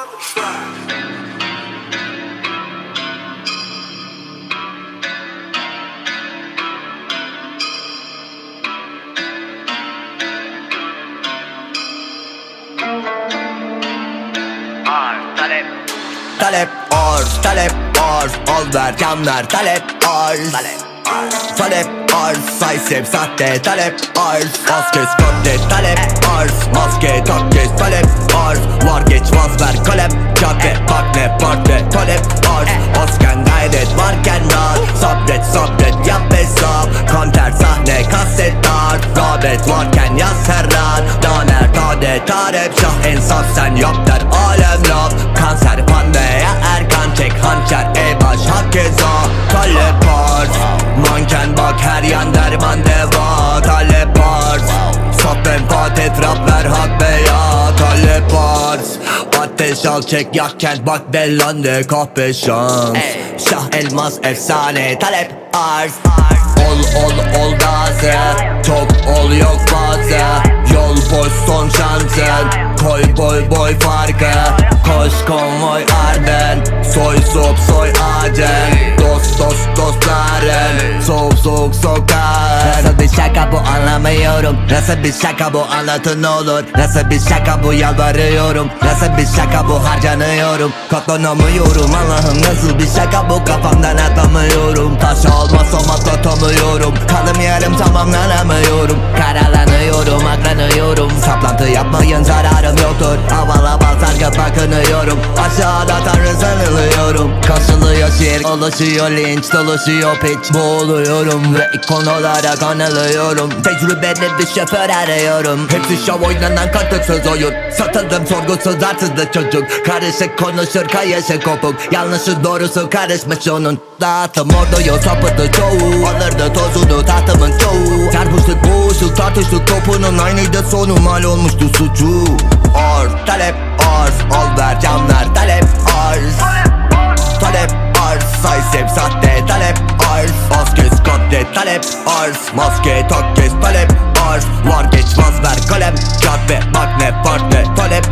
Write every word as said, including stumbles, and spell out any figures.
Talep Talep arz, talep arz, al ver can ver, talep arz. Talep arz, say sev sahte, talep arz. Az kes kadde, talep arz, maske tak kes, talep arz. Var geç vaz ver kalem, cadde bak ne parte, talep arz. Azken gayret varken rahat, sabret sabret yap hesap. Kanter sahne kaset dar, rağbet varken yaz her rahat. Daner tade tarep şah ensaf sen yap der alem laf. Kanser pandaya erkan çek hançer ey baş hakeza. Talep arz, manken bak her yan derman deva. Talep arz, saf menfaat etraf ver hak beya. Talep arz, ateş al çek yakken bak delande kahpe şans. Şah elmas efsane talep arz. Ol ol ol gazı, çok ol yok bazı. Yol boş son şansın, koy boy boy farkı. Koş konvoy ardın, soy sop soy acın. Dost dost dostların, soğuk soğuk sokak. Nasıl bir şaka bu anlamıyorum, nasıl bir şaka bu anlatın olur. Nasıl bir şaka bu yalvarıyorum, nasıl bir şaka bu harcanıyorum. Katlanamıyorum Allah'ım, nasıl bir şaka bu kafamdan atamıyorum. Taş olmazsam atlatamıyorum, kalım yarım tamamlanamıyorum. Karalanıyorum aklanıyorum, saplantı yapmayın zararım yoktur. Aval aval sargı bakınıyorum, aşağıda tanrı sanılıyorum. Kasılıyor şiir, oluşuyor linç, dolaşıyor piç. Boğuluyorum ve ikon olarak anılıyorum. Tecrübeli bir şoför arıyorum. Hepsi şov oynanan katıksız oyun. Satıldım sorgusuz arsızlı çocuk. Karışık konuşur kayışı kopuk, yanlışı doğrusu karışmış onun. Dağıtım orduyu sapıdı çoğu, alırdı tozunu tahtımın çoğu. Çarpıştık boğuştuk tartıştık topunun, aynıydı sonu mal olmuştu suçu. Arz talep arz, al ver can ver talep arz. Talep arz, say sev sahte talep arz. Az kes kadde talep arz, maske tak kes talep arz. Var geç vaz ver kalem, cadde bak ne parte talep